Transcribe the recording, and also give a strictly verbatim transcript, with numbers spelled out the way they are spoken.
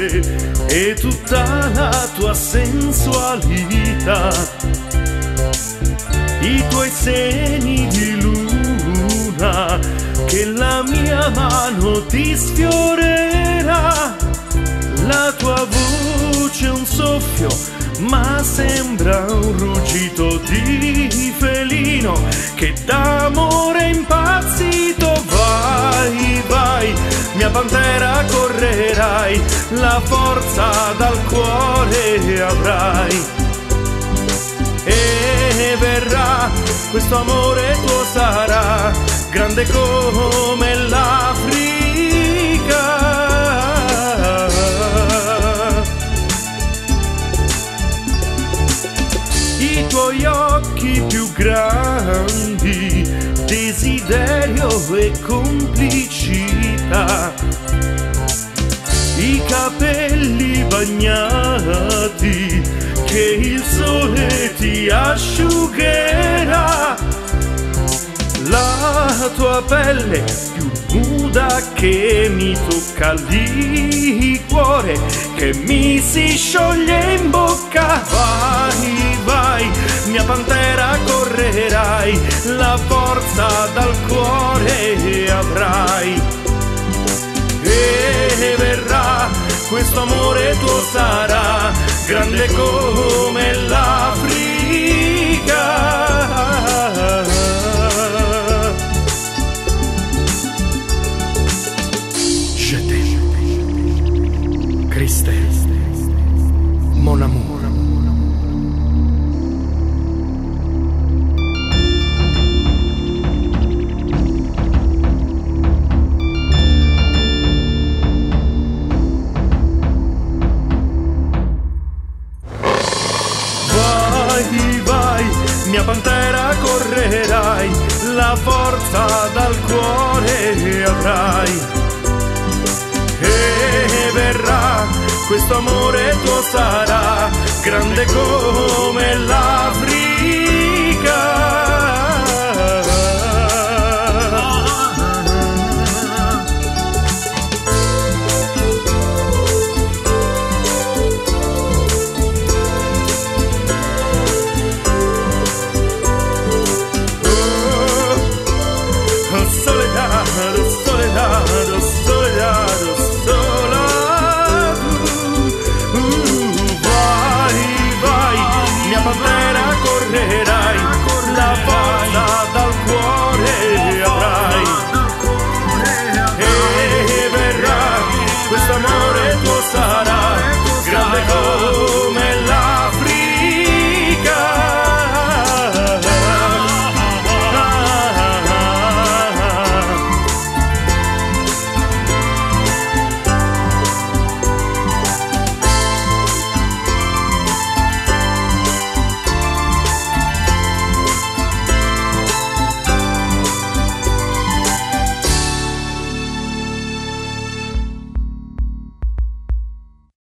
e tutta la tua sensualità, i tuoi seni di luna, che la mia mano ti sfiorerà, la tua voce è un soffio, ma sembra un ruggito di felino che d'amore è impazzito. Vai, vai, mia pantera, correrai, la forza dal cuore avrai, e verrà, questo amore tuo sarà grande come l'Africa. I tuoi occhi più grandi, desiderio e complicità, i capelli bagnati che il sole ti asciugherà, la tua pelle più nuda che mi tocca il liquore, che mi si scioglie in bocca. Vai, vai, mia pantera, correrai, la forza dal cuore avrai, e verrà, questo amore tuo sarà grande come l'Africa. Je t'aime, Christelle, mon amour. Mia pantera, correrai, la forza dal cuore avrai, e verrà, questo amore tuo sarà grande come l'Africa.